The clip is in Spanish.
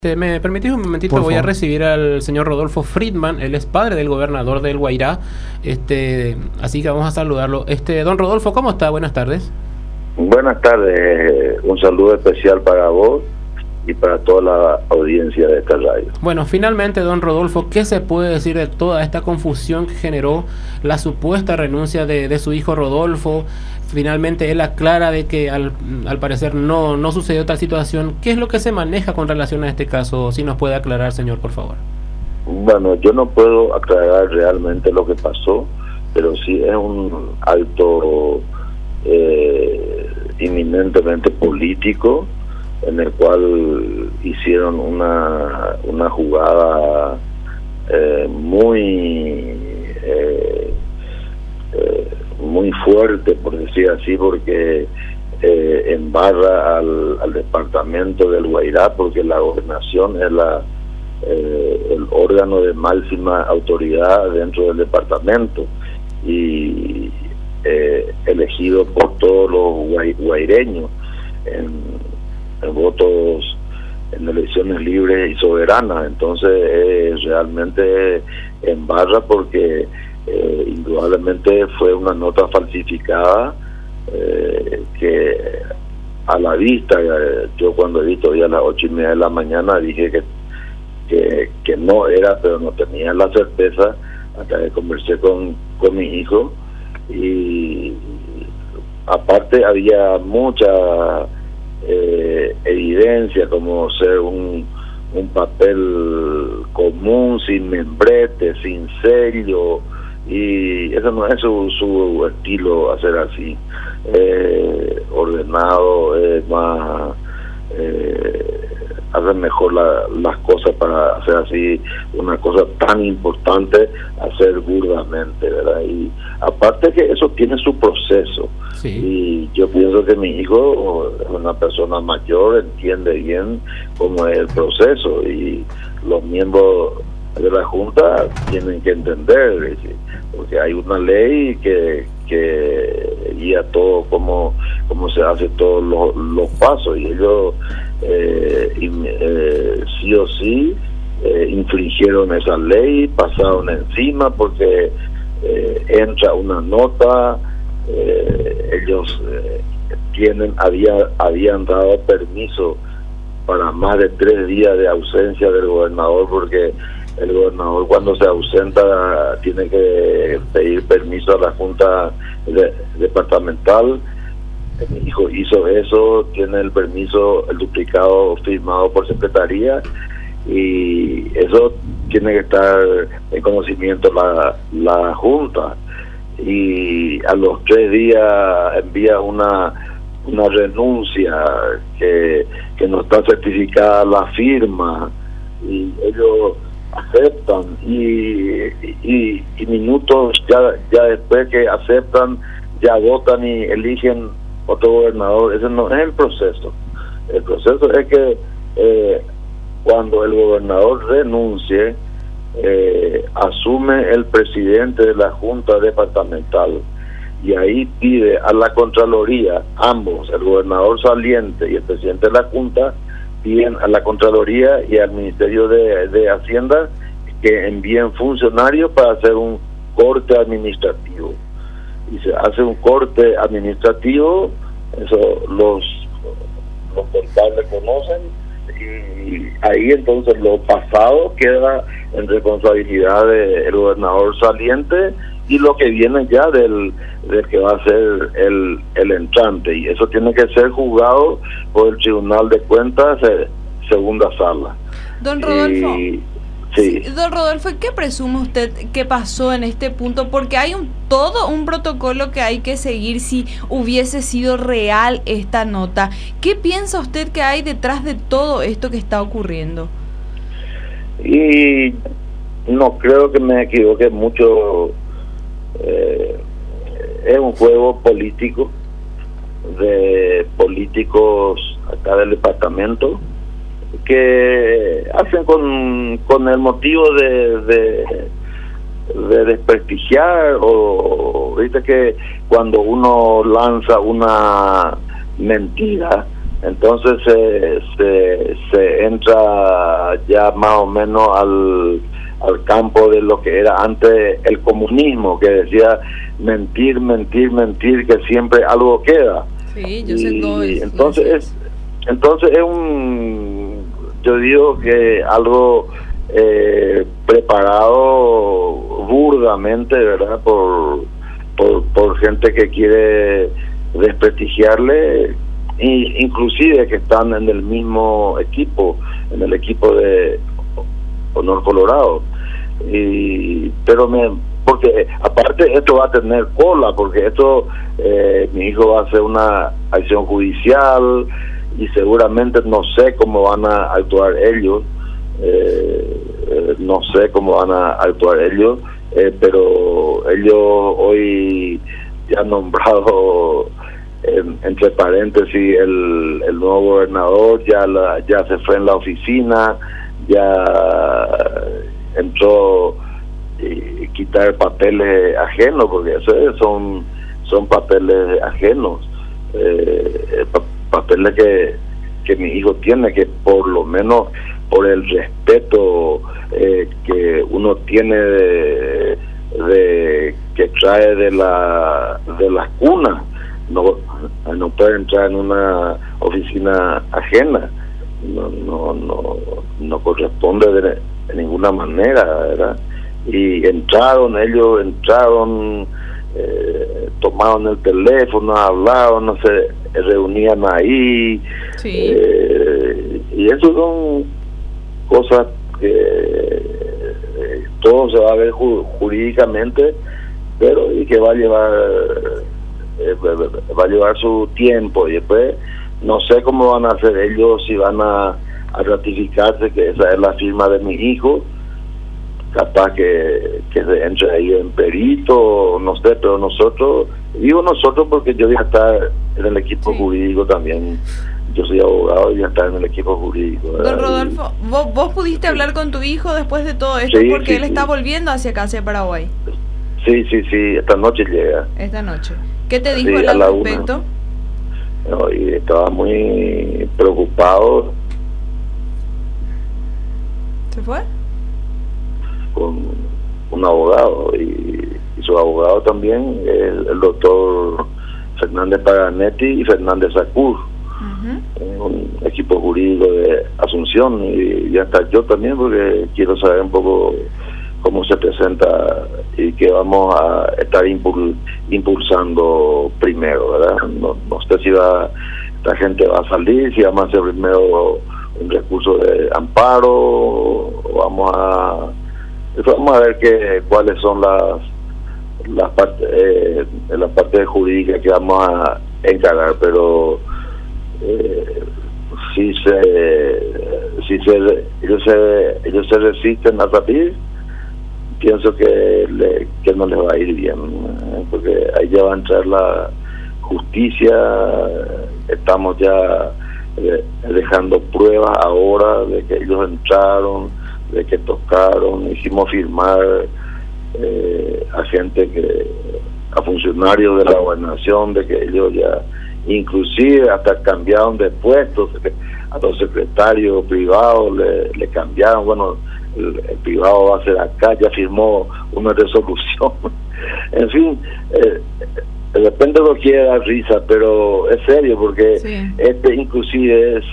¿Me permitís un momentito? Por Voy a favor. recibir al señor Rodolfo Friedman. Él es padre del gobernador del Guairá. Así que vamos a saludarlo. Don Rodolfo, ¿cómo está? Buenas tardes. Buenas tardes, un saludo especial para vos y para toda la audiencia de esta radio. Bueno, finalmente, don Rodolfo, ¿qué se puede decir de toda esta confusión que generó la supuesta renuncia de su hijo Rodolfo? Finalmente él aclara de que al parecer no sucedió tal situación. ¿Qué es lo que se maneja con relación a este caso? Si nos puede aclarar, señor, por favor. Bueno, yo no puedo aclarar realmente lo que pasó, pero sí es un acto inminentemente político, en el cual hicieron una jugada muy fuerte, por decir así, porque embarra al departamento del Guairá, porque la gobernación es el órgano de máxima autoridad dentro del departamento y elegido por todos los guaireños en votos en elecciones libres y soberanas. Entonces realmente embarra porque indudablemente fue una nota falsificada que a la vista, yo cuando he visto ya a las 8:30 de la mañana dije que no era, pero no tenía la certeza hasta que conversé con mi hijo, y aparte había mucha evidencia, como ser un papel común, sin membrete, sin sello, y eso no es su estilo, hacer así. Ordenado, más hacer mejor las cosas para hacer así una cosa tan importante, hacer burdamente, ¿verdad? Y aparte que eso tiene su proceso. Sí. Y yo pienso que mi hijo es una persona mayor, entiende bien cómo es el proceso, y los miembros de la Junta tienen que entender, porque hay una ley que guía todo, cómo se hace todos los pasos, y ellos sí o sí infringieron esa ley, pasaron encima porque entra una nota. Ellos habían dado permiso para más de 3 días de ausencia del gobernador, porque el gobernador, cuando se ausenta, tiene que pedir permiso a la Junta Departamental. Mi hijo hizo eso, tiene el permiso, el duplicado firmado por secretaría, y eso tiene que estar en conocimiento la Junta. Y a los 3 días envía una renuncia que no está certificada la firma, y ellos aceptan, y minutos ya después que aceptan, ya votan y eligen otro gobernador. Ese no es el proceso. El proceso es que cuando el gobernador renuncie, asume el presidente de la Junta Departamental, y ahí pide a la Contraloría, ambos, el gobernador saliente y el presidente de la Junta, piden a la Contraloría y al Ministerio de Hacienda que envíen funcionarios para hacer un corte administrativo. Y se hace un corte administrativo, eso los contables conocen, y ahí entonces lo pasado queda en responsabilidad del gobernador saliente, y lo que viene ya del que va a ser el entrante, y eso tiene que ser juzgado por el Tribunal de Cuentas, segunda sala. Don Rodolfo, sí. Don Rodolfo, ¿qué presume usted que pasó en este punto? Porque hay todo un protocolo que hay que seguir si hubiese sido real esta nota. ¿Qué piensa usted que hay detrás de todo esto que está ocurriendo? Y no creo que me equivoque mucho. Es un juego político de políticos acá del departamento, que hacen con el motivo de desprestigiar, o viste que cuando uno lanza una mentira Entonces se entra ya más o menos al campo de lo que era antes el comunismo, que decía mentir, que siempre algo queda. Sí, yo sé todo eso. Entonces es yo digo que algo preparado burdamente, ¿verdad? Por gente que quiere desprestigiarle, inclusive que están en el mismo equipo, en el equipo de Honor Colorado. Porque aparte esto va a tener cola, porque esto mi hijo va a hacer una acción judicial y seguramente no sé cómo van a actuar ellos, pero ellos hoy ya han nombrado entre paréntesis el nuevo gobernador, ya se fue en la oficina, ya entró quitar papeles ajenos, porque esos son papeles ajenos, papeles que mi hijo tiene, que por lo menos por el respeto que uno tiene que trae de las cunas, no puede entrar en una oficina ajena, no corresponde de ninguna manera, ¿verdad? Y ellos tomaron el teléfono, hablaron, se reunían ahí, sí. Y eso son cosas que todo se va a ver jurídicamente, pero y que va a llevar su tiempo, y después no sé cómo van a hacer ellos, si van a ratificarse que esa es la firma de mi hijo, capaz que se entre ahí en perito, no sé, pero nosotros porque yo voy a estar en el equipo jurídico también. Yo soy abogado y voy a estar en el equipo jurídico, ¿verdad? Don Rodolfo, ¿vos pudiste hablar con tu hijo después de todo esto? Sí, porque él sí. está volviendo hacia acá, hacia Paraguay. Sí, esta noche llega. Esta noche. ¿Qué te dijo Sí, él al respecto? No, y estaba muy preocupado. ¿Se fue? Con un abogado, y su abogado también es el doctor Fernández Paganetti y Fernández Sacur, un equipo jurídico de Asunción, y hasta yo también, porque quiero saber un poco cómo se presenta y qué vamos a estar impulsando primero, ¿verdad? No sé si esta gente va a salir, si vamos a hacer primero un recurso de amparo, o vamos a ver cuáles son las partes jurídicas que vamos a encargar, pero ellos se resisten a salir, pienso que no les va a ir bien, porque ahí ya va a entrar la justicia. Estamos ya dejando pruebas ahora de que ellos entraron, de que tocaron, hicimos firmar a funcionarios de la gobernación, de que ellos ya inclusive hasta cambiaron de puestos, a los secretarios privados le cambiaron. Bueno, el privado va a ser acá, ya firmó una resolución. En fin, de repente no quiere dar risa, pero es serio, porque sí. inclusive es